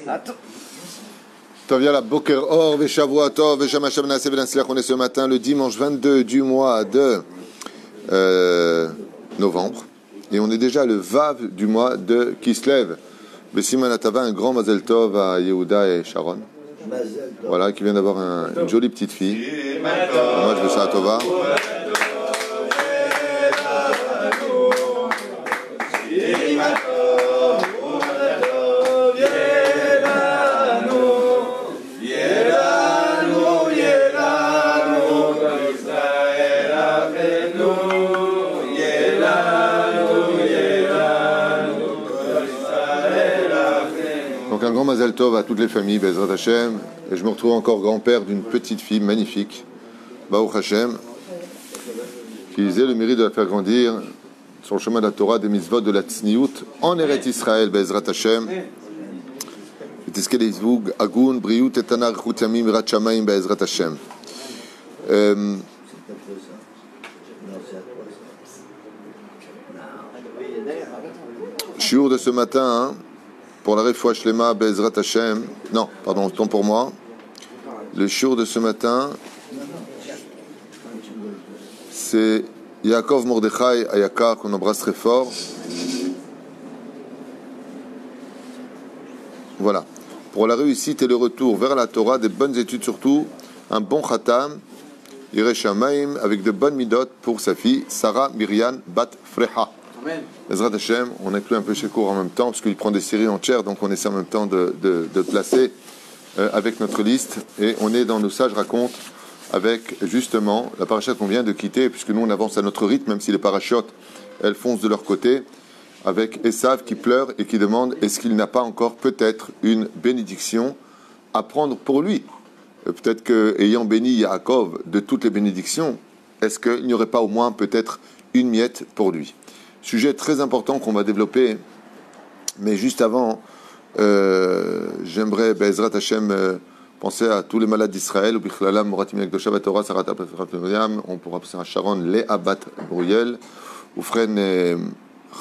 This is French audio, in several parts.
Tov Yala Boker Or Veshavua Tov Veshem Hashem Naaseh V'Natzliach. On est ce matin le dimanche 22 du mois de novembre et on est déjà le Vav du mois de Kislev. Bessiman Atava, un grand Mazel Tov à Yehuda et Sharon. Voilà, qui vient d'avoir une jolie petite fille. Moi je veux ça à Tova. Un grand Mazel Tov à toutes les familles, Bezrat Hashem. Et je me retrouve encore grand-père d'une petite fille magnifique, Baruch Hashem, qui disait le mérite de la faire grandir sur le chemin de la Torah, des mitzvot, de la tzniout, en Eretz Israël, Bezrat Hashem. Bezrat Hashem. Shiur de ce matin, pour la Refoua Shlema, Bezrat Hashem. Non, pardon, autant pour moi. Le shiur de ce matin, c'est Yaakov Mordechai Ayakar, qu'on embrasse très fort. Voilà. Pour la réussite et le retour vers la Torah, des bonnes études surtout, un bon khatam, Yireh Shamayim, avec de bonnes midot pour sa fille, Sarah Miriam Bat Freha. Bezrat Hashem, on inclut un peu chez cours en même temps, parce qu'il prend des séries entières, donc on essaie en même temps de placer avec notre liste. Et on est dans nos sages racontes avec justement la paracha qu'on vient de quitter, puisque nous on avance à notre rythme, même si les parachutes, elles foncent de leur côté, avec Esav qui pleure et qui demande est-ce qu'il n'a pas encore peut-être une bénédiction à prendre pour lui. Peut-être qu'ayant béni Yaakov de toutes les bénédictions, est-ce qu'il n'y aurait pas au moins peut-être une miette pour lui? Sujet très important qu'on va développer, mais juste avant, j'aimerais, Bezrat Hashem, penser à tous les malades d'Israël, on pourra penser à Sharon, Léa Bat Bruyel, Oufren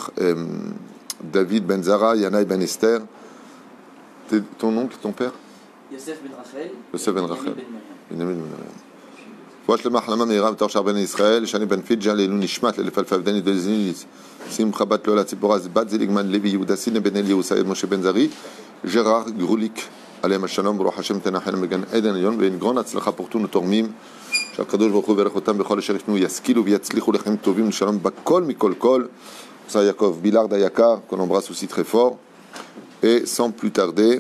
David Ben Zara, Yanaï Ben Esther. Ton nom, ton père? Yosef Ben Rachel. Yosef Ben Rachel. Benjamin Ben Rachel. Wash le mahlama meira b'tor shar ben Israël, shani ben Fidja lelu nishmat lelefalfav dani de zinis, simcha bat lola tziporaz bat zeligman Levi Yehuda Sine ben Eli Usaïd Moshe Ben Zari, Gérard Grulik, Alem Shalom, Baruch Hashem Tenachel Megan Eden Yon, une grande atzlacha pour tous nos tormim, שהקדוש ברוך הוא יברך אותם בכל אשר יפנו ישכילו ויצליחו לחיים טובים ושלום בכל מכל כל. Ça Yaakov Billard Ayakar, qu'on embrasse aussi très fort. Et sans plus tarder,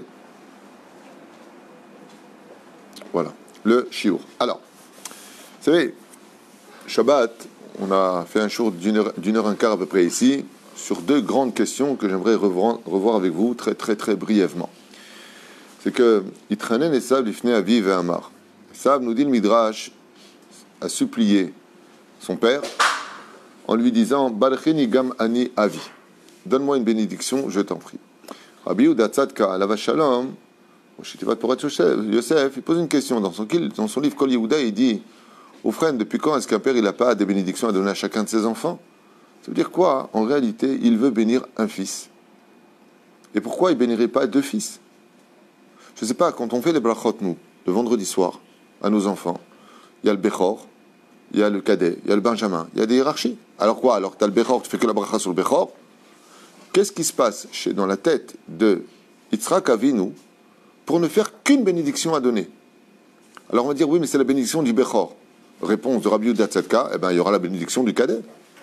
voilà, le shiur. Alors, vous savez, Shabbat, on a fait un shiur d'une heure un quart à peu près ici, sur deux grandes questions que j'aimerais revoir avec vous très très très brièvement. C'est que Yitranen et Esav l'ifnei Aviv et Amar. Esav, nous dit le Midrash, a supplié son père en lui disant Balcheni gam ani avi, donne-moi une bénédiction, je t'en prie. Rabbi Yehuda Tzadka alava shalom, Yosef, il pose une question dans son livre Kol Yehuda, il dit aux frères, depuis quand est-ce qu'un père il n'a pas des bénédictions à donner à chacun de ses enfants? Ça veut dire quoi? En réalité, il veut bénir un fils. Et pourquoi il ne bénirait pas deux fils? Je ne sais pas, quand on fait les brachot, nous, le vendredi soir, à nos enfants, il y a le Bechor, il y a le cadet, il y a le Benjamin, il y a des hiérarchies. Alors quoi? Alors que tu as le Bechor, tu fais que la bracha sur le Bechor. Qu'est-ce qui se passe dans la tête de Yitzhak Avinu pour ne faire qu'une bénédiction à donner? Alors on va dire oui, mais c'est la bénédiction du Bechor. Réponse de Rabbi Yehuda Tzadka, eh bien il y aura la bénédiction du cadet.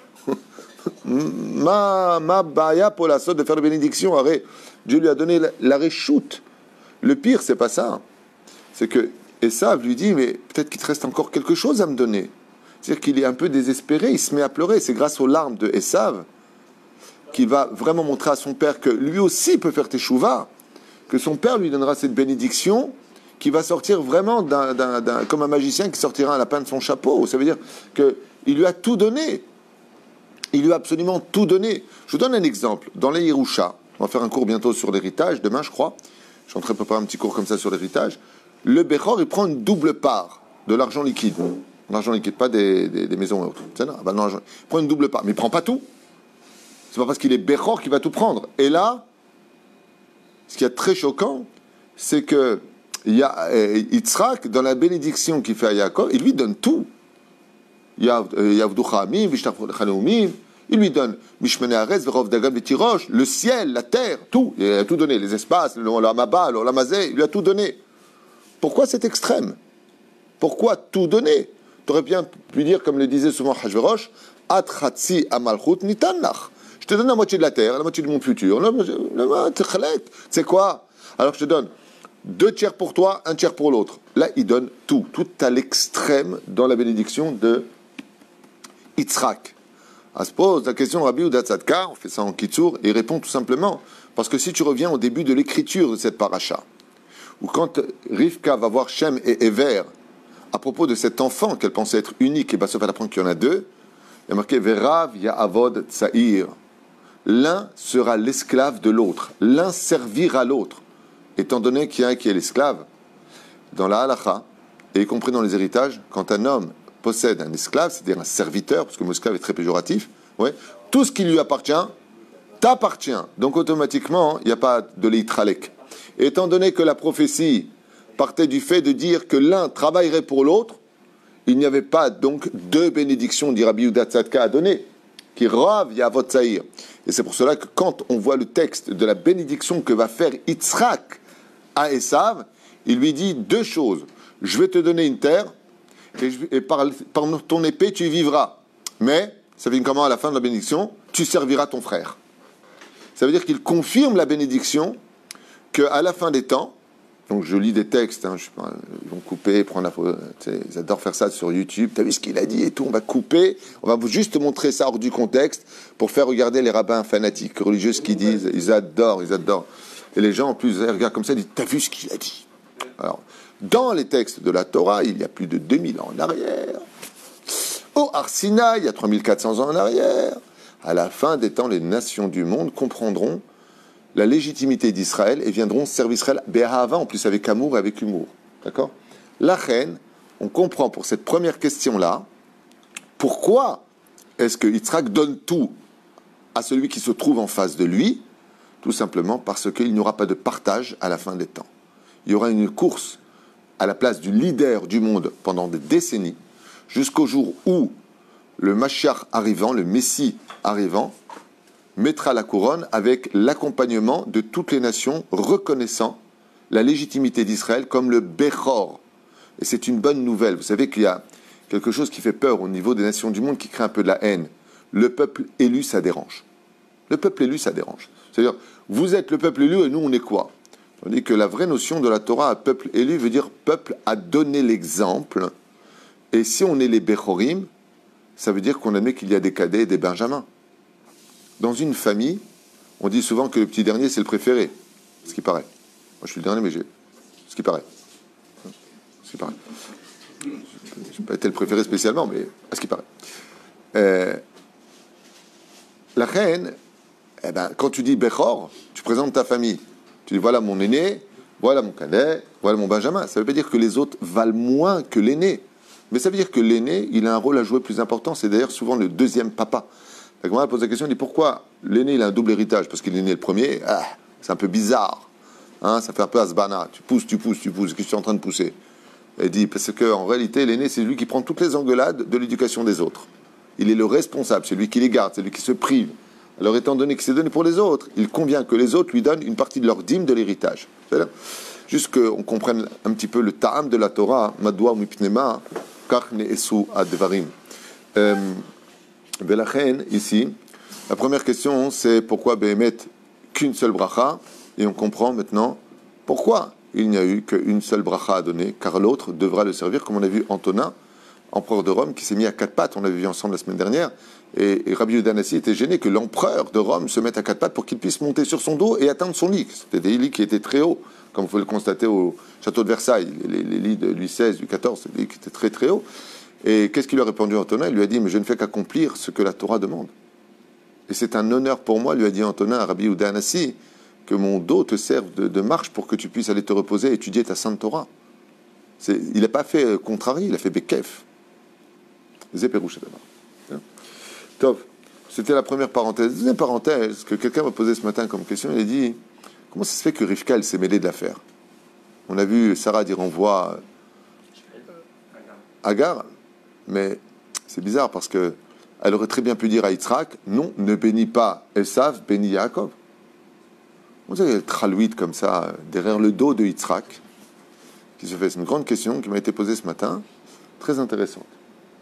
ma baya pour la sorte de faire la bénédiction. Arrête, Dieu lui a donné la réchoute. Le pire, c'est pas ça. C'est que Esav lui dit, mais peut-être qu'il te reste encore quelque chose à me donner. C'est-à-dire qu'il est un peu désespéré, il se met à pleurer. C'est grâce aux larmes de Esav qu'il va vraiment montrer à son père que lui aussi peut faire teshuva, que son père lui donnera cette bénédiction qui va sortir vraiment comme un magicien qui sortira un lapin de son chapeau. Ça veut dire qu'il lui a tout donné. Il lui a absolument tout donné. Je vous donne un exemple. Dans les Yerusha, on va faire un cours bientôt sur l'héritage, demain je crois. Je suis en train de préparer un petit cours comme ça sur l'héritage. Le Bechor, il prend une double part de l'argent liquide. L'argent liquide, pas des maisons et autres. Il prend une double part, mais il ne prend pas tout. C'est pas parce qu'il est Bechor qu'il va tout prendre. Et là, ce qui est très choquant, c'est que il y a Yitzhak, dans la bénédiction qu'il fait à Yaakov, il lui donne tout. Yavducha amim, vishtachlecha neumim. Il lui donne Mishmene Aretz, Verov Dagam Tirosh, le ciel, la terre, tout. Il a tout donné, les espaces, l'Amaba, l'Amazé, il lui a tout donné. Pourquoi cet extrême? Pourquoi tout donner? Tu aurais bien pu dire, comme le disait souvent Hashverosh, Atchatsi Amalchut Nitanach. Je te donne la moitié de la terre, la moitié de mon futur. C'est quoi? Alors je te donne 2 tiers pour toi, 1 tiers pour l'autre. Là, il donne tout. Tout à l'extrême dans la bénédiction de Yitzhak. On se pose la question, Rabbi Yehuda Tzadka, on fait ça en Kitsour, et il répond tout simplement, parce que si tu reviens au début de l'écriture de cette paracha, où quand Rivka va voir Shem et Ever, à propos de cet enfant qu'elle pensait être unique, et bien sauf elle apprend qu'il y en a 2, il y a marqué Verav Ya'avod Tsaïr. L'un sera l'esclave de l'autre, l'un servira l'autre. Étant donné qu'il y a un qui est l'esclave, dans la halacha, et y compris dans les héritages, quand un homme possède un esclave, c'est-à-dire un serviteur, parce que le mot esclave est très péjoratif, ouais, tout ce qui lui appartient, t'appartient. Donc automatiquement, il n'y a pas de leitralek. Étant donné que la prophétie partait du fait de dire que l'un travaillerait pour l'autre, il n'y avait pas donc 2 bénédictions, dit Rabbi Yehuda Tzadka, à donner, qui rav yavot tsaïr. Et c'est pour cela que quand on voit le texte de la bénédiction que va faire Yitzhak à Esav, il lui dit 2 choses. Je vais te donner une terre, et par ton épée, tu y vivras. Mais, ça veut dire comment à la fin de la bénédiction? Tu serviras ton frère. Ça veut dire qu'il confirme la bénédiction qu'à la fin des temps, donc je lis des textes, hein, ils vont couper, prendre la photo, ils adorent faire ça sur YouTube, t'as vu ce qu'il a dit et tout, on va couper, on va juste montrer ça hors du contexte pour faire regarder les rabbins fanatiques, religieux, ce qu'ils disent, ils adorent. Et les gens en plus, ils regardent comme ça, ils disent, t'as vu ce qu'il a dit? Alors, dans les textes de la Torah, il y a plus de 2000 ans en arrière, au Har Sinaï, il y a 3400 ans en arrière, à la fin des temps, les nations du monde comprendront la légitimité d'Israël et viendront servir Israël Béhava, en plus avec amour et avec humour. D'accord? La reine, on comprend pour cette première question-là, pourquoi est-ce que Yitzhak donne tout à celui qui se trouve en face de lui? Tout simplement parce qu'il n'y aura pas de partage à la fin des temps. Il y aura une course à la place du leader du monde pendant des décennies, jusqu'au jour où le Mashiach arrivant, le Messie arrivant, mettra la couronne avec l'accompagnement de toutes les nations reconnaissant la légitimité d'Israël comme le Bechor. Et c'est une bonne nouvelle. Vous savez qu'il y a quelque chose qui fait peur au niveau des nations du monde, qui crée un peu de la haine. Le peuple élu, ça dérange. Le peuple élu, ça dérange. C'est-à-dire, vous êtes le peuple élu et nous, on est quoi? Tandis que la vraie notion de la Torah, peuple élu, veut dire peuple a donné l'exemple. Et si on est les Bechorim, ça veut dire qu'on admet qu'il y a des cadets et des benjamins. Dans une famille, on dit souvent que le petit dernier, c'est le préféré. Ce qui paraît. Moi, je suis le dernier, mais j'ai... Ce qui paraît. Ce qui paraît. Je n'ai pas été le préféré spécialement, mais à ce qui paraît. La reine, eh ben, quand tu dis Bechor, tu présentes ta famille. Tu dis, voilà mon aîné, voilà mon cadet, voilà mon benjamin. Ça ne veut pas dire que les autres valent moins que l'aîné. Mais ça veut dire que l'aîné, il a un rôle à jouer plus important. C'est d'ailleurs souvent le deuxième papa. La Gemara pose la question, elle dit pourquoi l'aîné il a un double héritage? Parce qu'il est né le premier, c'est un peu bizarre. Hein, ça fait un peu asbana. Tu pousses, qu'est-ce que tu es en train de pousser? Elle dit, parce qu'en réalité, l'aîné, c'est lui qui prend toutes les engueulades de l'éducation des autres. Il est le responsable, c'est lui qui les garde, c'est lui qui se prive. Alors étant donné que c'est donné pour les autres, il convient que les autres lui donnent une partie de leur dîme de l'héritage. C'est-à-dire, juste qu'on comprenne un petit peu le ta'am de la Torah, madwa mipnema, kach ne'esu advarim. Velachem, ici, la première question, c'est pourquoi Béhémet qu'une seule bracha, et on comprend maintenant pourquoi il n'y a eu qu'une seule bracha à donner, car l'autre devra le servir, comme on a vu Antonin, empereur de Rome, qui s'est mis à 4 pattes, on l'avait vu ensemble la semaine dernière, et Rabbi Yehuda Hanassi était gêné que l'empereur de Rome se mette à 4 pattes pour qu'il puisse monter sur son dos et atteindre son lit. C'était des lits qui étaient très hauts, comme vous pouvez le constater au château de Versailles, les lits de Louis XVI, Louis XIV, c'est des lits qui étaient très très hauts. Et qu'est-ce qu'il lui a répondu Antonin? Il lui a dit, mais je ne fais qu'accomplir ce que la Torah demande. Et c'est un honneur pour moi, lui a dit Antonin à Rabbi Yehuda Hanassi, que mon dos te serve de marche pour que tu puisses aller te reposer et étudier ta sainte Torah. Il n'a pas fait contrarié, il a fait Bekef. Zéperouche d'abord. Top. C'était la première parenthèse. Deuxième parenthèse, que quelqu'un m'a posé ce matin comme question, il a dit, comment ça se fait que Rivka, elle s'est mêlée de l'affaire? On a vu Sarah dire envoie Agar, mais c'est bizarre parce que elle aurait très bien pu dire à Yitzhak, non, ne bénis pas Esav, bénis Yaakov. Vous avez le tralouite comme ça, derrière le dos de Yitzhak, qui se fait. C'est une grande question qui m'a été posée ce matin, très intéressante. D'accord ?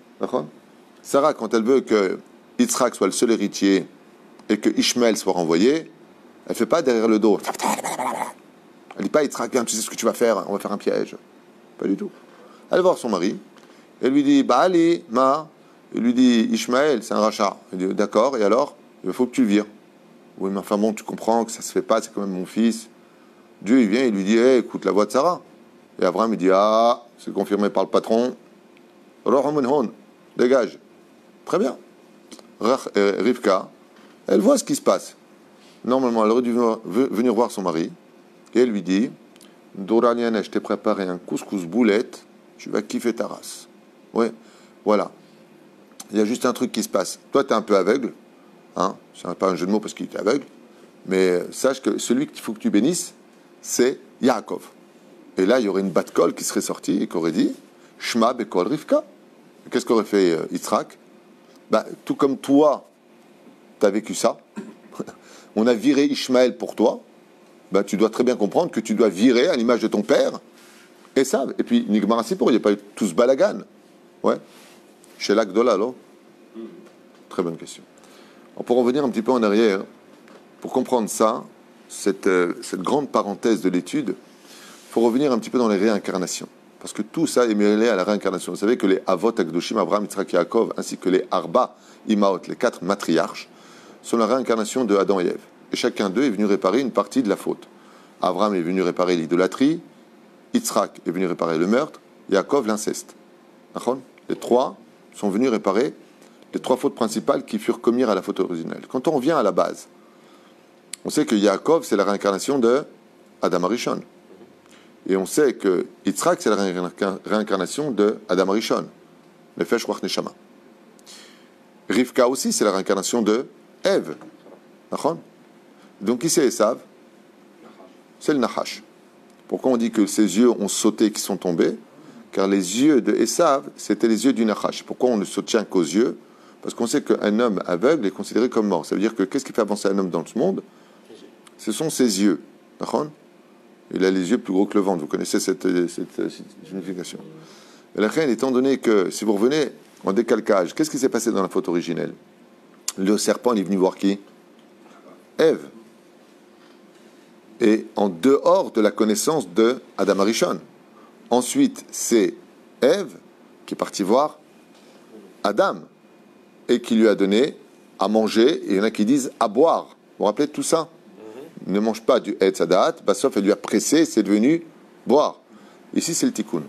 Sarah, quand elle veut que Yitzhak soit le seul héritier et que Ishmaël soit renvoyé, elle ne fait pas derrière le dos. Elle ne dit pas Yitzhak, viens, tu sais ce que tu vas faire, on va faire un piège. Pas du tout. Elle va voir son mari, elle lui dit, bah allez, ma. Il lui dit, Ishmaël, c'est un rachat. Il dit, d'accord, et alors? Il faut que tu le vires. Oui, mais enfin bon, tu comprends que ça se fait pas, c'est quand même mon fils. Dieu, il vient, il lui dit, hey, écoute la voix de Sarah. Et Abraham, il dit, ah, c'est confirmé par le patron. Dégage. Très bien. Rivka, elle voit ce qui se passe. Normalement, elle aurait dû venir voir son mari. Et elle lui dit, Doraliane, je t'ai préparé un couscous boulette, tu vas kiffer ta race. Oui, voilà. Il y a juste un truc qui se passe. Toi, tu es un peu aveugle. Hein, c'est pas un jeu de mots parce qu'il est aveugle. Mais sache que celui qu'il faut que tu bénisses, c'est Yaakov. Et là, il y aurait une batte-colle qui serait sortie et qui aurait dit Shma Bekol Rivka. Qu'est-ce qu'aurait fait Yitzhak? Bah, tout comme toi, tu as vécu ça. On a viré Ishmaël pour toi. Bah, tu dois très bien comprendre que tu dois virer à l'image de ton père Esav. Et puis, Nigmar Sipour, il n'y a pas eu tout ce balagan. Ouais. Chez l'Akdola, alors? Très bonne question. Alors, pour revenir un petit peu en arrière, pour comprendre ça, cette grande parenthèse de l'étude, il faut revenir un petit peu dans les réincarnations. Parce que tout ça est mêlé à la réincarnation. Vous savez que les Avot, Akdoshim, Abraham, Yitzhak, Yaakov, ainsi que les Arba, Imaot, les 4 matriarches, sont la réincarnation de Adam et Ève. Et chacun d'eux est venu réparer une partie de la faute. Abraham est venu réparer l'idolâtrie, Yitzhak est venu réparer le meurtre, Yaakov l'inceste. Les 3 sont venus réparer les 3 fautes principales qui furent commises à la faute originelle. Quand on revient à la base, on sait que Yaakov, c'est la réincarnation de Adam Arishon. Et on sait que Yitzhak, c'est la réincarnation de Adam Arishon. Nefesh Ruach Neshama. Rivka aussi, c'est la réincarnation de Ève. Donc, qui c'est Esav? C'est le Nachash. Pourquoi on dit que ses yeux ont sauté et qu'ils sont tombés? Car les yeux de Esav, c'était les yeux du Nachash. Pourquoi on ne se tient qu'aux yeux? Parce qu'on sait qu'un homme aveugle est considéré comme mort. Ça veut dire que qu'est-ce qui fait avancer un homme dans ce monde? Ce sont ses yeux. Il a les yeux plus gros que le ventre. Vous connaissez cette signification. Et la reine, étant donné que, si vous revenez en décalcage, qu'est-ce qui s'est passé dans la faute originelle? Le serpent, il est venu voir qui? Ève. Et en dehors de la connaissance de Adam Arishon. Ensuite, c'est Ève qui est partie voir Adam et qui lui a donné à manger, et il y en a qui disent à boire. Vous vous rappelez de tout ça? Ne mange pas du Etz Hadat, Bassof, elle lui a pressé, c'est devenu boire. Ici, c'est le tikkun.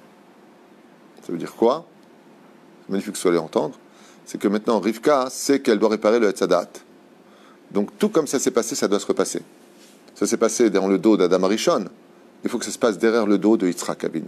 Ça veut dire quoi? C'est magnifique que vous allez entendre. C'est que maintenant, Rivka sait qu'elle doit réparer le Etz Hadat. Donc, tout comme ça s'est passé, ça doit se repasser. Ça s'est passé dans le dos d'Adam Arishon. Il faut que ça se passe derrière le dos de Yitzhak Avinu.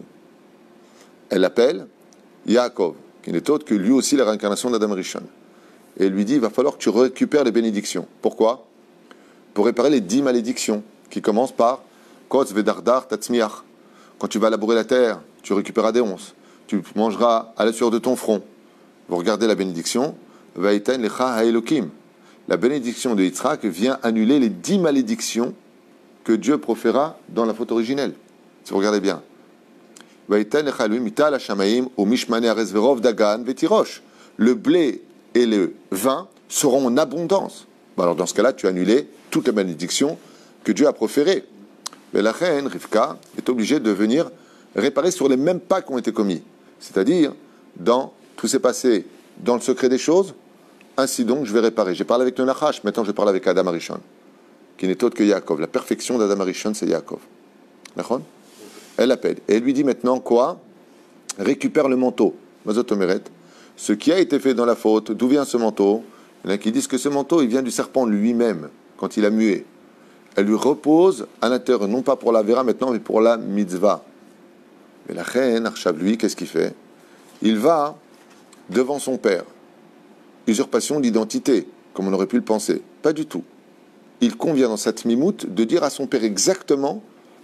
Elle l'appelle Yaakov, qui n'est autre que lui aussi la réincarnation d'Adam Arishon. Et elle lui dit, il va falloir que tu récupères les bénédictions. Pourquoi? Pour réparer les 10 malédictions, qui commencent par Kotz Vedardar Tatzmiach. Quand tu vas labourer la terre, tu récupéreras des onces. Tu mangeras à la sueur de ton front. Vous regardez la bénédiction, Vaïten Lecha Haelokim. La bénédiction de Yitzhak vient annuler les 10 malédictions que Dieu proféra dans la faute originelle. Si vous regardez bien. Vaïten Lecha Elohim Ital Hashamaim ou Mishmane Ares Verov Dagan Vetirosh. Le blé et le vin seront en abondance. Alors dans ce cas-là, tu as annulé toutes les malédictions que Dieu a proférées. Mais la reine, Rivka, est obligée de venir réparer sur les mêmes pas qui ont été commis. C'est-à-dire, tout s'est passé dans le secret des choses, ainsi donc je vais réparer. J'ai parlé avec le Nachash, maintenant je parle avec Adam Arishon, qui n'est autre que Yaakov. La perfection d'Adam Arishon, c'est Yaakov. D'accord? Elle l'appelle. Et elle lui dit maintenant quoi? Récupère le manteau. Mazotomeret. Ce qui a été fait dans la faute, d'où vient ce manteau? Il y en a qui disent que ce manteau, il vient du serpent lui-même, quand il a mué. Elle lui repose à l'intérieur, non pas pour la vera maintenant, mais pour la mitzvah. Mais la reine, Arshav, lui, qu'est-ce qu'il fait? Il va devant son père. Usurpation d'identité, comme on aurait pu le penser. Pas du tout. Il convient dans cette mimoute de dire à son père exactement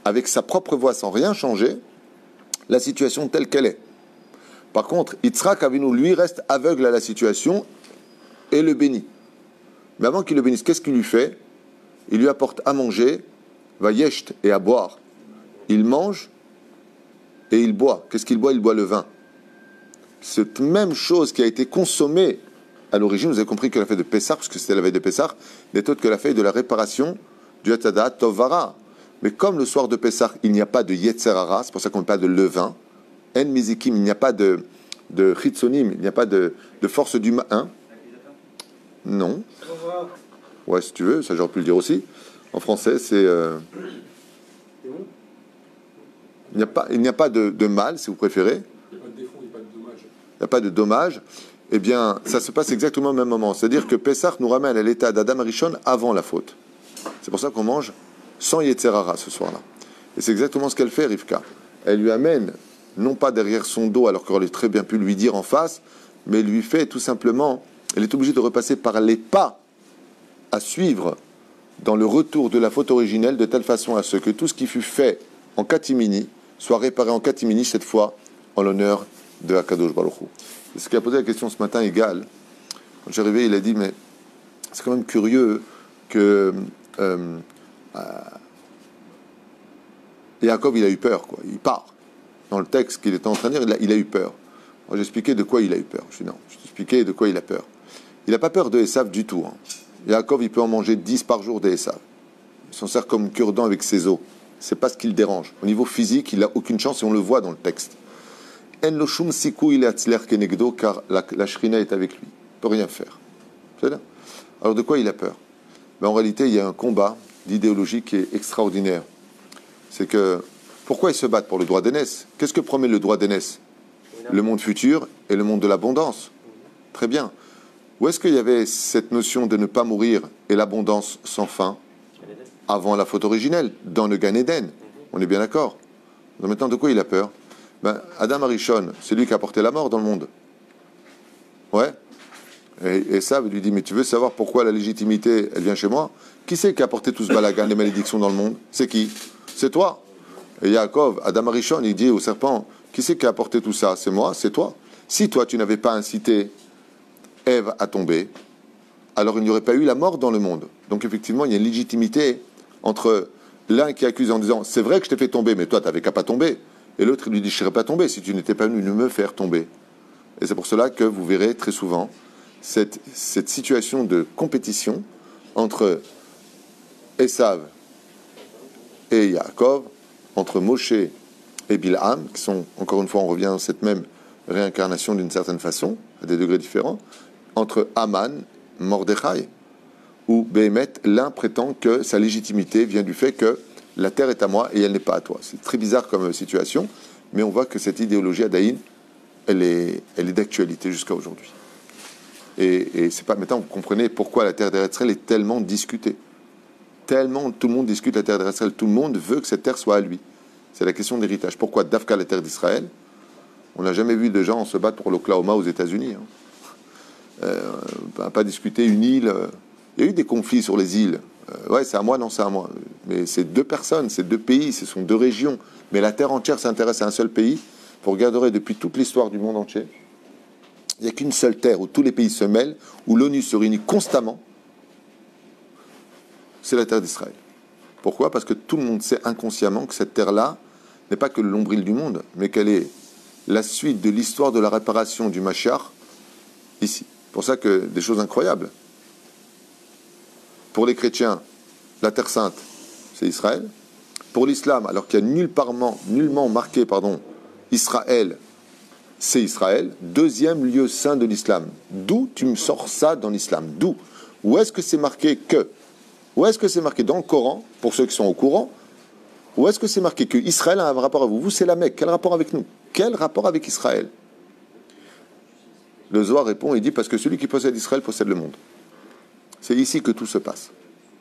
avec sa propre voix, sans rien changer, la situation telle qu'elle est. Par contre, Yitzhak Avinu, lui, reste aveugle à la situation et le bénit. Mais avant qu'il le bénisse, qu'est-ce qu'il lui fait? Il lui apporte à manger, vayecht, et à boire. Il mange et il boit. Qu'est-ce qu'il boit? Il boit le vin. Cette même chose qui a été consommée à l'origine, vous avez compris que la fête de Pessah, parce que c'était la veille de Pessah, n'est autre que la fête de la réparation du Hatada Tovara. Mais comme le soir de Pessah, il n'y a pas de Yetzer Hara, c'est pour ça qu'on ne parle pas de levain, En Mizikim, il n'y a pas de Chitzonim, il n'y a pas de force du main. Non. Ouais, si tu veux, ça j'aurais pu le dire aussi. En français, c'est... il n'y a pas de mal, si vous préférez. Il n'y a pas de défaut, il n'y a pas de dommage. Il n'y a pas de dommage. Eh bien, ça se passe exactement au même moment. C'est-à-dire que Pessah nous ramène à l'état d'Adam Arishon avant la faute. C'est pour ça qu'on mange sans Yetzer Hara ce soir-là. Et c'est exactement ce qu'elle fait, Rivka. Elle lui amène, non pas derrière son dos, alors qu'elle aurait très bien pu lui dire en face, mais lui fait tout simplement, elle est obligée de repasser par les pas à suivre dans le retour de la faute originelle, de telle façon à ce que tout ce qui fut fait en catimini soit réparé en catimini, cette fois en l'honneur de Akadosh Baruch Hu. Et ce qui a posé la question ce matin, Égal, quand j'ai arrivé, il a dit, mais c'est quand même curieux que Yaakov, il a eu peur, quoi. Il part. Dans le texte qu'il était en train de dire, il a eu peur. Moi, j'ai expliqué de quoi il a eu peur. Je dis non, je t'ai expliqué de quoi il a peur. Il n'a pas peur de Esav du tout. Hein. Yaakov, il peut en manger 10 par jour d'Esav. Il s'en sert comme cure-dent avec ses os. C'est pas ce qui le dérange. Au niveau physique, il n'a aucune chance et on le voit dans le texte. En lo shum sikou il atzler kenegdo, car la shrina est avec lui. Il ne peut rien faire. C'est là. Alors de quoi il a peur? Ben, en réalité, il y a un combat d'idéologie qui est extraordinaire. C'est que, pourquoi ils se battent pour le droit d'aînesse? Qu'est-ce que promet le droit d'aînesse? Le monde futur et le monde de l'abondance. Très bien. Où est-ce qu'il y avait cette notion de ne pas mourir et l'abondance sans fin? Avant la faute originelle, dans le Gan Eden. On est bien d'accord. Donc maintenant, de quoi il a peur? Ben, Adam Arishon, c'est lui qui a porté la mort dans le monde. Ouais. Et ça, lui dit, mais tu veux savoir pourquoi la légitimité, elle vient chez moi? Qui c'est qui a porté tout ce balagan, les malédictions dans le monde? C'est qui? C'est toi. Et Yaakov, Adam Arishon, il dit au serpent, qui c'est qui a apporté tout ça? C'est moi, c'est toi. Si toi, tu n'avais pas incité Ève à tomber, alors il n'y aurait pas eu la mort dans le monde. Donc effectivement, il y a une légitimité entre l'un qui accuse en disant, c'est vrai que je t'ai fait tomber, mais toi, tu n'avais qu'à pas tomber. Et l'autre, il lui dit, je ne serais pas tombé si tu n'étais pas venu me faire tomber. Et c'est pour cela que vous verrez très souvent cette situation de compétition entre Esav et Yaakov, entre Moshe et Bilham, qui sont, encore une fois, on revient dans cette même réincarnation d'une certaine façon, à des degrés différents, entre Aman, Mordechai, où Béhémet, l'un prétend que sa légitimité vient du fait que la terre est à moi et elle n'est pas à toi. C'est très bizarre comme situation, mais on voit que cette idéologie Adaïn, elle est d'actualité jusqu'à aujourd'hui. Et c'est pas maintenant, vous comprenez pourquoi la terre d'Eretz Israël est tellement discutée. Tellement, tout le monde discute la terre d'Eretz Israël, tout le monde veut que cette terre soit à lui. C'est la question d'héritage. Pourquoi Dafka, la terre d'Israël? On n'a jamais vu de gens se battre pour l'Oklahoma aux États-Unis. On n'a pas discuté une île. Il y a eu des conflits sur les îles. Ouais, c'est à moi, non, c'est à moi. Mais c'est deux personnes, c'est deux pays, ce sont deux régions. Mais la terre entière s'intéresse à un seul pays. Vous regarderez depuis toute l'histoire du monde entier, il n'y a qu'une seule terre où tous les pays se mêlent, où l'ONU se réunit constamment. C'est la terre d'Israël. Pourquoi? Parce que tout le monde sait inconsciemment que cette terre-là n'est pas que le nombril du monde, mais qu'elle est la suite de l'histoire de la réparation du Mashiach ici. C'est pour ça que des choses incroyables. Pour les chrétiens, la terre sainte, c'est Israël. Pour l'islam, alors qu'il y a nullement marqué, Israël, c'est Israël. Deuxième lieu saint de l'islam. D'où tu me sors ça dans l'islam? D'où? Où est-ce que c'est marqué que? Où est-ce que c'est marqué dans le Coran, pour ceux qui sont au courant? Où est-ce que c'est marqué que Israël a un rapport à vous? Vous, c'est la Mecque. Quel rapport avec nous? Quel rapport avec Israël? Le Zohar répond, il dit, parce que celui qui possède Israël possède le monde. C'est ici que tout se passe.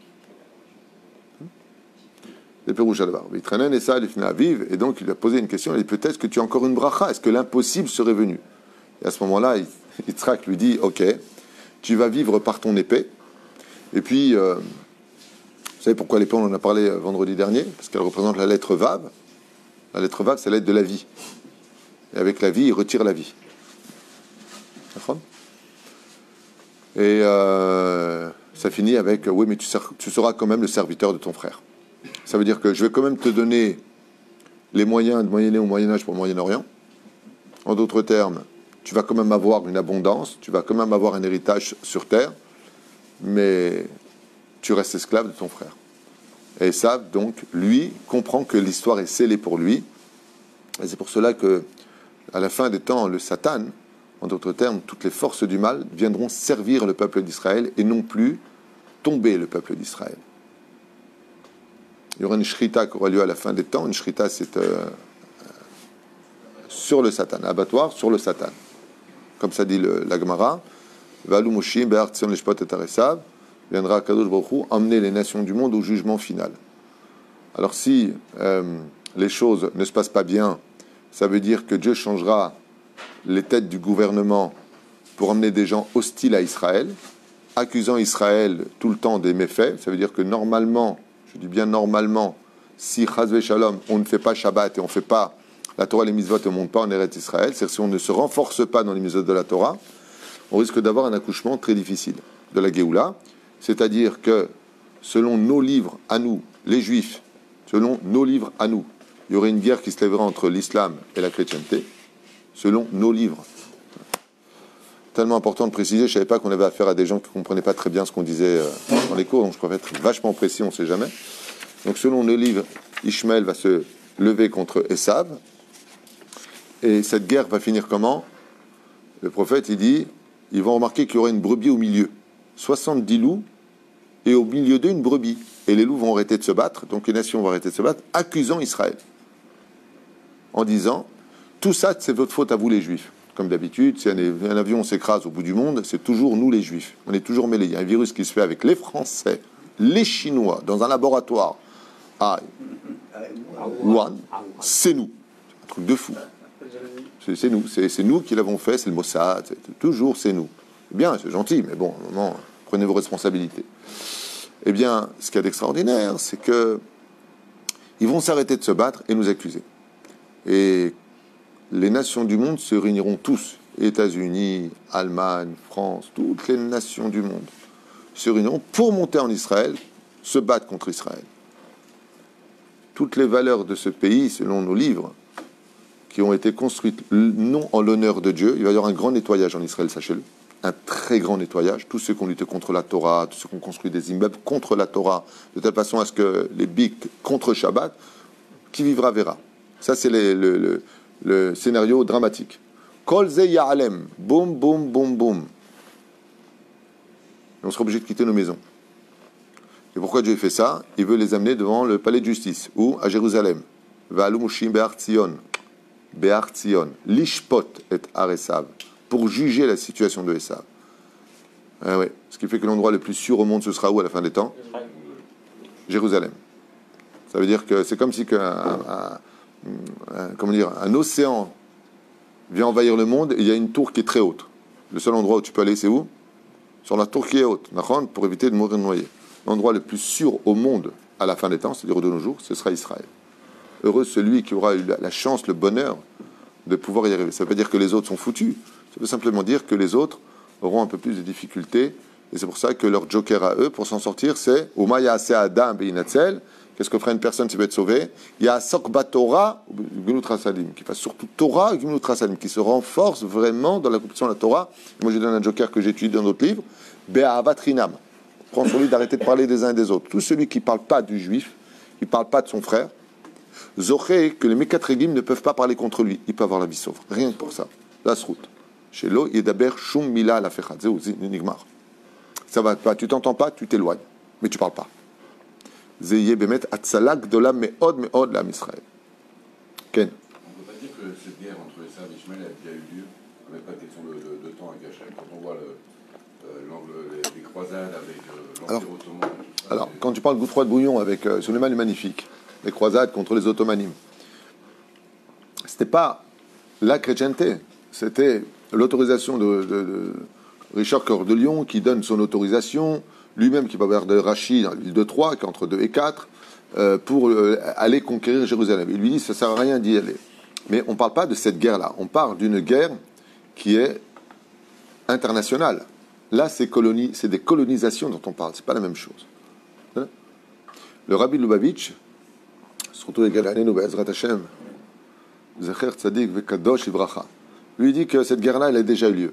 Et donc il lui a posé une question, il dit, peut-être que tu as encore une bracha, est-ce que l'impossible serait venu? Et à ce moment-là, Yitzhak lui dit, ok, tu vas vivre par ton épée, et puis Vous savez pourquoi l'épaule, on en a parlé vendredi dernier? Parce qu'elle représente la lettre Vav. La lettre Vav, c'est la lettre de la vie. Et avec la vie, il retire la vie. D'accord? Et ça finit avec oui, mais tu seras quand même le serviteur de ton frère. Ça veut dire que je vais quand même te donner les moyens de moyenner au Moyen-Âge pour le Moyen-Orient. En d'autres termes, tu vas quand même avoir une abondance, tu vas quand même avoir un héritage sur terre, mais tu restes esclave de ton frère. Et Esav, donc, lui, comprend que l'histoire est scellée pour lui. Et c'est pour cela que, à la fin des temps, le Satan, en d'autres termes, toutes les forces du mal viendront servir le peuple d'Israël et non plus tomber le peuple d'Israël. Il y aura une shrita qui aura lieu à la fin des temps. Une shrita, c'est sur le Satan, abattoir sur le Satan. Comme ça dit la Gemara. Valou Moshim, Be'ar Tzion Lishpot et Esav. Viendra Kadosh Baruch Hu emmener les nations du monde au jugement final. Alors si les choses ne se passent pas bien, ça veut dire que Dieu changera les têtes du gouvernement pour emmener des gens hostiles à Israël, accusant Israël tout le temps des méfaits. Ça veut dire que normalement, je dis bien normalement, si Chazve Shalom, on ne fait pas Shabbat et on ne fait pas la Torah et les mitzvot et on ne monte pas en Eretz Israël, c'est-à-dire si on ne se renforce pas dans les mitzvot de la Torah, on risque d'avoir un accouchement très difficile de la Géoula. C'est-à-dire que, selon nos livres à nous, les Juifs, selon nos livres à nous, il y aurait une guerre qui se lèverait entre l'islam et la chrétienté, selon nos livres. Tellement important de préciser, je ne savais pas qu'on avait affaire à des gens qui ne comprenaient pas très bien ce qu'on disait dans les cours, donc je préfère être vachement précis, on ne sait jamais. Donc selon nos livres, Ishmaël va se lever contre Esav, et cette guerre va finir comment? Le prophète, il dit, ils vont remarquer qu'il y aura une brebis au milieu. 70 loups, et au milieu d'eux, une brebis. Et les loups vont arrêter de se battre, donc les nations vont arrêter de se battre, accusant Israël. En disant, tout ça, c'est votre faute à vous les Juifs. Comme d'habitude, si un avion s'écrase au bout du monde, c'est toujours nous les Juifs. On est toujours mêlés. Il y a un virus qui se fait avec les Français, les Chinois, dans un laboratoire à Wuhan, c'est nous. C'est un truc de fou. C'est nous. C'est nous qui l'avons fait, c'est le Mossad, toujours c'est nous. Bien, c'est gentil, mais bon, à un moment, prenez vos responsabilités. Eh bien, ce qu'il y a d'extraordinaire, c'est que ils vont s'arrêter de se battre et nous accuser. Et les nations du monde se réuniront tous, États-Unis, Allemagne, France, toutes les nations du monde se réuniront pour monter en Israël, se battre contre Israël. Toutes les valeurs de ce pays, selon nos livres, qui ont été construites non en l'honneur de Dieu, il va y avoir un grand nettoyage en Israël, sachez-le. Un très grand nettoyage. Tous ceux qui ont lutté contre la Torah, tous ceux qui ont construit des immeubles contre la Torah, de telle façon à ce que les bics contre Shabbat, qui vivra verra. Ça, c'est le scénario dramatique. Kol ze ya'alem, boum, boum, boum, boum. Et on sera obligé de quitter nos maisons. Et pourquoi Dieu fait ça? Il veut les amener devant le palais de justice, ou à Jérusalem. Va'alumushim be'ar Tzion, be'ar Tzion, lishpot et ar Esav, pour juger la situation de Esav. Ah ouais. Ce qui fait que l'endroit le plus sûr au monde, ce sera où à la fin des temps? Jérusalem. Ça veut dire que c'est comme si un océan vient envahir le monde et il y a une tour qui est très haute. Le seul endroit où tu peux aller, c'est où? Sur la tour qui est haute, pour éviter de mourir noyé. L'endroit le plus sûr au monde à la fin des temps, c'est-à-dire de nos jours, ce sera Israël. Heureux celui qui aura eu la chance, le bonheur de pouvoir y arriver. Ça ne veut pas dire que les autres sont foutus. Ça veut simplement dire que les autres auront un peu plus de difficultés. Et c'est pour ça que leur joker à eux, pour s'en sortir, c'est Umaya Ase Adam Beinatzel. Qu'est-ce que fera une personne qui va être sauvée? Il y a Sokba Torah, Gimlut Rasalim, qui fasse surtout Torah et Gimlut Rasalim, qui se renforce vraiment dans l'accomplissement de la Torah. Et moi, je donne un joker que j'ai étudié dans d'autres livres. Be'ahavat Rinam. Prends sur lui d'arrêter de parler des uns et des autres. Tout celui qui ne parle pas du juif, qui ne parle pas de son frère, Zoché, que les Mekatregim ne peuvent pas parler contre lui. Il peut avoir la vie sauve. Rien que pour ça. La route. Chez l'eau, Yedaber Shum Mila la Fechad. Nigmar. Ça va pas. Tu t'entends pas, tu t'éloignes. Mais tu parles pas. Zeye Bemet Atzalak de la Meod Meod la Israël. Ken. On ne peut pas dire que cette guerre entre Esav et Ishmael a déjà eu lieu. On n'a pas de question de temps avec Hachem. Quand on voit les croisades avec l'Empire ottoman. Alors, quand tu parles de goutte froide bouillon avec Suleiman le Magnifique, les croisades contre les ottomanim, c'était pas la chrétienté, c'était l'autorisation de Richard Cœur de Lion qui donne son autorisation lui-même qui va vers de Rachi, dans l'île de Troie, qui est entre 2 et 4, pour aller conquérir Jérusalem. Il lui dit, ça ne sert à rien d'y aller. Mais on ne parle pas de cette guerre-là. On parle d'une guerre qui est internationale. Là, c'est des colonisations dont on parle. Ce n'est pas la même chose. Le Rabbi Lubavitch, surtout les Galanenu Be'ezrat Hashem, Zecher Tzadik Vekadosh Ivracha, lui dit que cette guerre-là, elle a déjà eu lieu.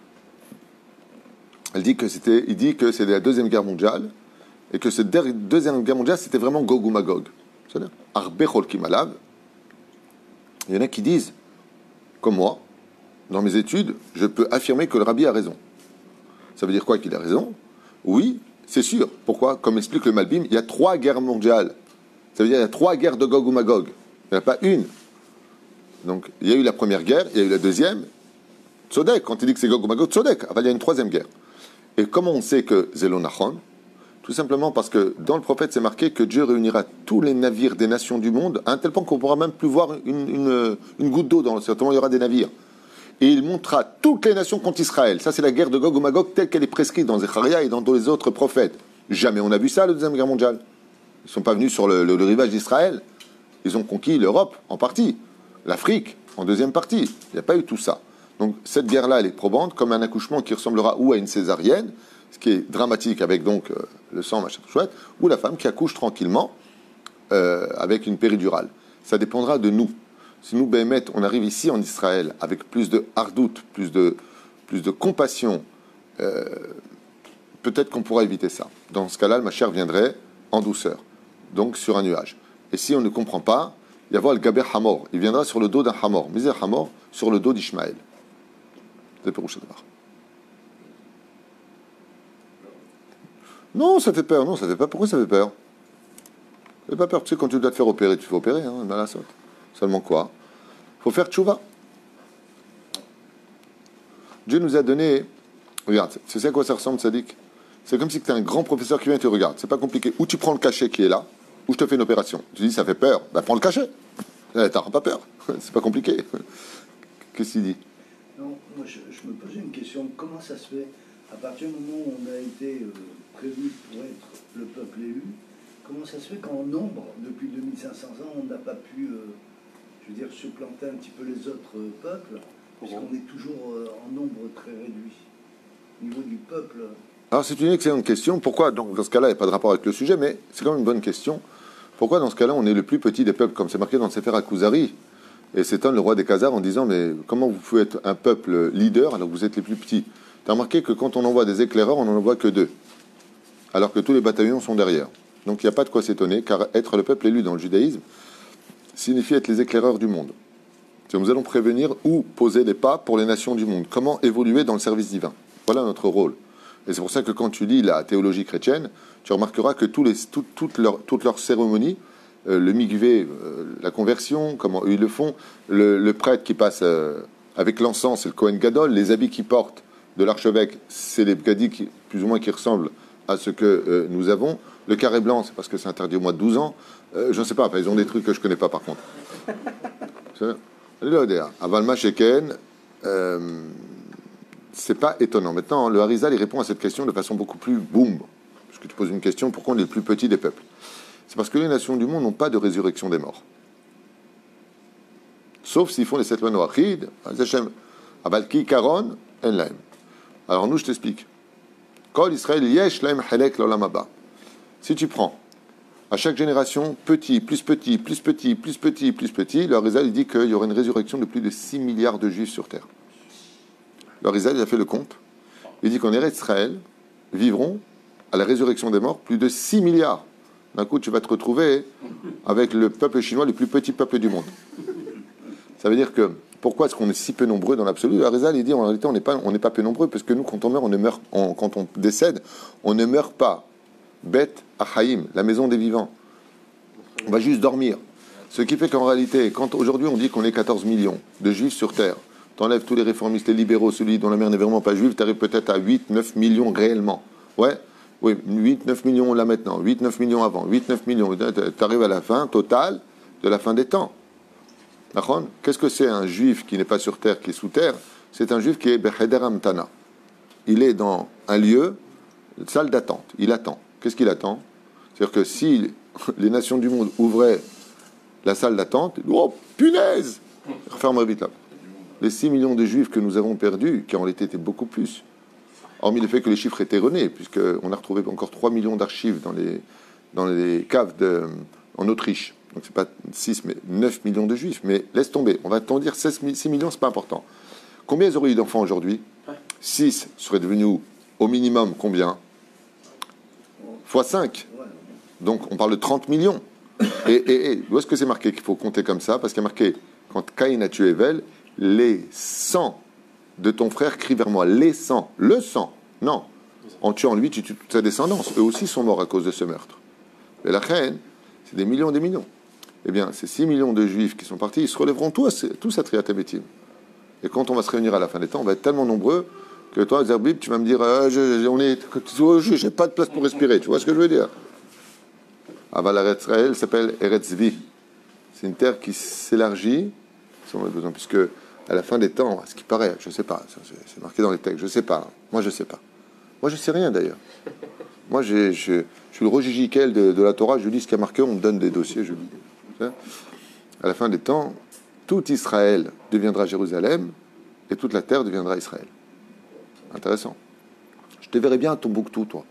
Il dit que c'est la Deuxième Guerre mondiale, et que cette Deuxième Guerre mondiale, c'était vraiment Gog ou Magog. C'est-à-dire, Arbe Cholkim Alav. Il y en a qui disent, comme moi, dans mes études, je peux affirmer que le Rabbi a raison. Ça veut dire quoi qu'il a raison? Oui, c'est sûr. Pourquoi? Comme explique le Malbim, il y a 3 guerres mondiales. Ça veut dire qu'il y a 3 guerres de Gog ou Magog. Il n'y en a pas une. Donc, il y a eu la première guerre, il y a eu la deuxième. Tzodek, quand il dit que c'est Gog ou Magog, Tzodek. Enfin, il y a une 3e guerre. Et comment on sait que Zelo Nachon? Tout simplement parce que dans le prophète, c'est marqué que Dieu réunira tous les navires des nations du monde à un tel point qu'on ne pourra même plus voir une goutte d'eau dans l'océan. Il y aura des navires. Et il montrera toutes les nations contre Israël. Ça, c'est la guerre de Gog ou Magog telle qu'elle est prescrite dans Zecharia et dans les autres prophètes. Jamais on a vu ça, la Deuxième Guerre mondiale. Ils ne sont pas venus sur le rivage d'Israël. Ils ont conquis l'Europe en partie, l'Afrique en deuxième partie. Il n'y a pas eu tout ça. Donc cette guerre-là, elle est probante, comme un accouchement qui ressemblera ou à une césarienne, ce qui est dramatique avec donc le sang, machin, chouette, ou la femme qui accouche tranquillement avec une péridurale. Ça dépendra de nous. Si nous, Béhémet, on arrive ici en Israël avec plus de hardout, plus de compassion, peut-être qu'on pourra éviter ça. Dans ce cas-là, le Mashiach viendrait en douceur, donc sur un nuage. Et si on ne comprend pas, il y a le Gaber Hamor. Il viendra sur le dos d'un Hamor. Miser Hamor, sur le dos d'Ishmaël. C'est Pérouche d'abord. Non, ça fait peur. Non, ça fait pas. Pourquoi ça fait peur? Ça fait pas peur. Tu sais, quand tu dois te faire opérer, tu fais opérer, hein, dans la saute. Seulement quoi? Il faut faire tchouva. Dieu nous a donné... Regarde, c'est ça à quoi ça ressemble, Sadik? C'est comme si tu es un grand professeur qui vient et te regarde. C'est pas compliqué. Ou tu prends le cachet qui est là, ou je te fais une opération. Tu dis, ça fait peur. Ben, prends le cachet. T'as pas peur. C'est pas compliqué. Qu'est-ce qu'il dit? Non, moi je me posais une question. Comment ça se fait, à partir du moment où on a été prévu pour être le peuple élu, comment ça se fait qu'en nombre, depuis 2500 ans, on n'a pas pu, je veux dire, supplanter un petit peu les autres peuples, puisqu'on est toujours en nombre très réduit. Au niveau du peuple... Alors c'est une excellente question. Pourquoi, donc, dans ce cas-là, il n'y a pas de rapport avec le sujet, mais c'est quand même une bonne question. Pourquoi, dans ce cas-là, on est le plus petit des peuples, comme c'est marqué dans le Sefer HaKuzari? Et s'étonne le roi des Khazars en disant, mais comment vous pouvez être un peuple leader alors que vous êtes les plus petits? Tu as remarqué que quand on envoie des éclaireurs, on n'en envoie que 2, alors que tous les bataillons sont derrière. Donc il n'y a pas de quoi s'étonner, car être le peuple élu dans le judaïsme signifie être les éclaireurs du monde. Nous allons prévenir où poser les pas pour les nations du monde, comment évoluer dans le service divin. Voilà notre rôle. Et c'est pour ça que quand tu lis la théologie chrétienne, tu remarqueras que toutes leurs cérémonies, le migvé, la conversion, comment eux ils le font, le prêtre qui passe avec l'encens, c'est le Kohen Gadol, les habits qu'ils portent de l'archevêque, c'est les bgadis plus ou moins qui ressemblent à ce que nous avons. Le carré blanc, c'est parce que c'est interdit au moins de 12 ans. Je ne sais pas, enfin, ils ont des trucs que je ne connais pas par contre. Avalma Sheken, c'est pas étonnant. Maintenant, le Harizal, il répond à cette question de façon beaucoup plus boum. Parce que tu poses une question, pourquoi on est le plus petit des peuples? C'est parce que les nations du monde n'ont pas de résurrection des morts. Sauf s'ils font les 7 lois noachid, Abalki Karon, Enlaim. Alors nous, je t'explique. Kol Israël yesh laim halek l'olam haba. Si tu prends à chaque génération, petit, plus petit, plus petit, plus petit, plus petit, le Harizal, il dit qu'il y aura une résurrection de plus de 6 milliards de juifs sur terre. Le Harizal, il a fait le compte. Il dit qu'en Eretz Israël vivront à la résurrection des morts plus de 6 milliards. D'un coup, tu vas te retrouver avec le peuple chinois, le plus petit peuple du monde. Ça veut dire que, pourquoi est-ce qu'on est si peu nombreux dans l'absolu? Le Harizal, il dit, en réalité, on n'est pas peu nombreux, parce que nous, quand on meurt, quand on décède, on ne meurt pas. Beth Achaïm, la maison des vivants. On va juste dormir. Ce qui fait qu'en réalité, quand aujourd'hui on dit qu'on est 14 millions de juifs sur terre, t'enlèves tous les réformistes, les libéraux, celui dont la mère n'est vraiment pas juive, t'arrives peut-être à 8-9 millions réellement. Ouais, oui, 8-9 millions là maintenant, 8-9 millions avant, 8-9 millions. T'arrives à la fin totale de la fin des temps. D'accord? Qu'est-ce que c'est un juif qui n'est pas sur terre, qui est sous terre? C'est un juif qui est Becheder Amtana. Il est dans un lieu salle d'attente. Il attend. Qu'est-ce qu'il attend? C'est-à-dire que si les nations du monde ouvraient la salle d'attente, oh punaise! Referme vite là. Les 6 millions de juifs que nous avons perdus, qui en réalité étaient beaucoup plus, hormis le fait que les chiffres étaient erronés, puisqu'on a retrouvé encore 3 millions d'archives dans les caves en Autriche. Donc c'est pas 6, mais 9 millions de juifs. Mais laisse tomber, on va t'en dire 6 millions, c'est pas important. Combien ils auraient eu d'enfants aujourd'hui? 6 seraient devenus au minimum combien? Fois 5. Donc on parle de 30 millions. Et où est-ce que c'est marqué qu'il faut compter comme ça? Parce qu'il y a marqué, quand Caïn a tué Ével, les 100 de ton frère crient vers moi. Les 100. Le sang. Non. En tuant lui, tu tues toute sa descendance. Eux aussi sont morts à cause de ce meurtre. Et la reine, c'est des millions et des millions. Eh bien, ces 6 millions de juifs qui sont partis, ils se relèveront tous à Triat Betim. Et quand on va se réunir à la fin des temps, on va être tellement nombreux que toi, Zerbib, tu vas me dire j'ai pas de place pour respirer. Tu vois ce que je veux dire? Aval Eretz Israël s'appelle Eretz Zvi. C'est une terre qui s'élargit, si on a besoin, puisque à la fin des temps, à ce qui paraît, je ne sais pas, c'est marqué dans les textes, je ne sais pas. Moi, je ne sais pas. Moi, je ne sais rien d'ailleurs. Moi, je suis le Roger Giquel de la Torah, je lis ce qui a marqué, on me donne des dossiers, je lis. À la fin des temps, tout Israël deviendra Jérusalem et toute la terre deviendra Israël. Intéressant. Je te verrai bien à Tombouctou, toi.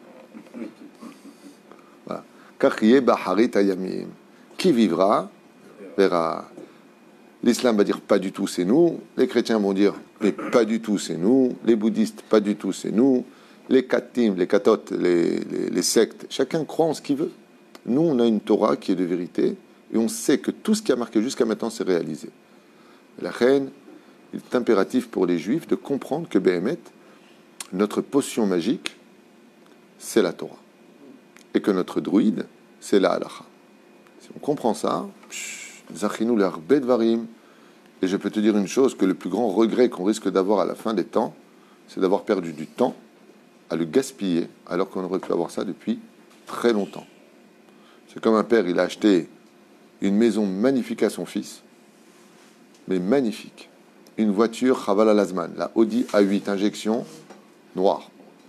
Voilà. Kachiye Baharit Ayamim. Qui vivra verra. L'islam va dire pas du tout c'est nous. Les chrétiens vont dire mais pas du tout c'est nous. Les bouddhistes pas du tout c'est nous. Les katim, les katotes, les sectes, chacun croit en ce qu'il veut. Nous on a une Torah qui est de vérité et on sait que tout ce qui a marqué jusqu'à maintenant s'est réalisé. La reine, il est impératif pour les juifs de comprendre que Béhémet, notre potion magique, c'est la Torah. Et que notre druide, c'est la halacha. Si on comprend ça, Zachinou l'arbet varim. Et je peux te dire une chose, que le plus grand regret qu'on risque d'avoir à la fin des temps, c'est d'avoir perdu du temps à le gaspiller, alors qu'on aurait pu avoir ça depuis très longtemps. C'est comme un père, il a acheté une maison magnifique à son fils, mais magnifique. Une voiture Chaval al-Azman, la Audi A8 injection noire.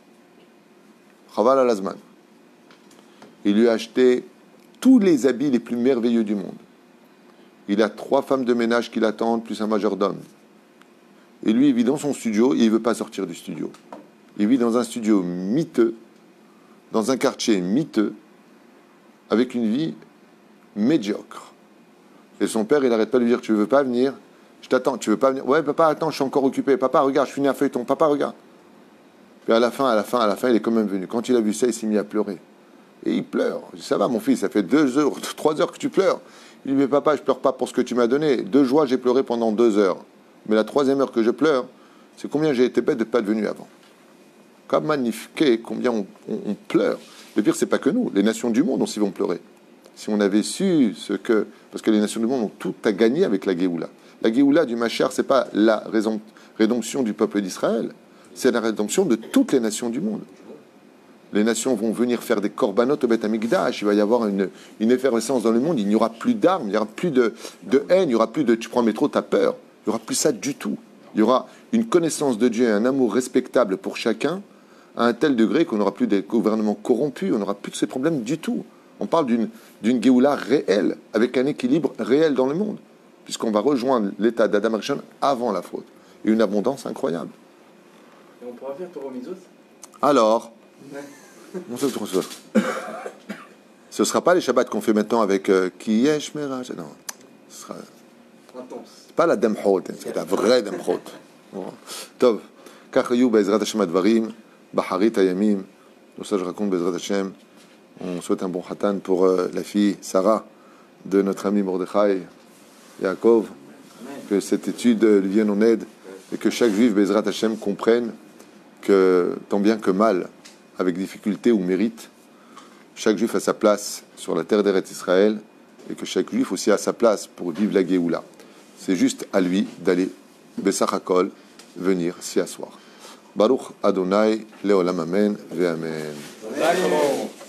Chaval al-Azman. Il lui a acheté tous les habits les plus merveilleux du monde. Il a 3 femmes de ménage qui l'attendent, plus un majordome. Et lui, il vit dans son studio, et il ne veut pas sortir du studio. Il vit dans un studio miteux, dans un quartier miteux, avec une vie médiocre. Et son père, il n'arrête pas de lui dire, tu ne veux pas venir? Je t'attends, tu veux pas venir? Ouais, papa, attends, je suis encore occupé. Papa, regarde, je finis un feuilleton. Papa, regarde. Puis à la fin, il est quand même venu. Quand il a vu ça, il s'est mis à pleurer. Et il pleure. Je dis, ça va, mon fils, ça fait 2 heures, 3 heures que tu pleures. Il dit, mais papa, je pleure pas pour ce que tu m'as donné. De joie, j'ai pleuré pendant 2 heures. Mais la 3e heure que je pleure, c'est combien j'ai été bête de ne pas être venu avant. Comme magnifique, combien on pleure. Le pire, c'est pas que nous. Les nations du monde aussi vont pleurer. Si on avait su ce que... Parce que les nations du monde ont tout à gagner avec la Géoula. La Géoula du Machar, c'est pas la rédemption du peuple d'Israël. C'est la rédemption de toutes les nations du monde. Les nations vont venir faire des korbanot au Beth Amikdash. Il va y avoir une effervescence dans le monde. Il n'y aura plus d'armes, il n'y aura plus de haine, il n'y aura plus de tu prends le métro, t'as peur. Il n'y aura plus ça du tout. Il y aura une connaissance de Dieu et un amour respectable pour chacun à un tel degré qu'on n'aura plus des gouvernements corrompus, on n'aura plus de ces problèmes du tout. On parle d'une Géoula réelle, avec un équilibre réel dans le monde, puisqu'on va rejoindre l'état d'Adam Rishon avant la faute. Et une abondance incroyable. Et on pourra faire Torah Mitzvot? Alors, ce ne sera pas les Shabbats qu'on fait maintenant avec Kiyesh Merach. Non, ce sera pas la Demhot, c'est la vraie Demhot. Tov, Kachayu Bezrat Hashem Advarim, Baharit Ayamim. Donc ça, je raconte Bezrat Hashem. On souhaite un bon Hatan pour la fille Sarah de notre ami Mordechai Yaakov. Que cette étude lui vienne en aide et que chaque juif Bezrat Hashem comprenne que tant bien que mal, avec difficulté ou mérite, chaque juif a sa place sur la terre d'Eretz Israël et que chaque juif aussi a sa place pour vivre la Géoula. C'est juste à lui d'aller, Bessach Hakol, venir s'y asseoir. Baruch Adonai, Leolam Amen, Ve Amen.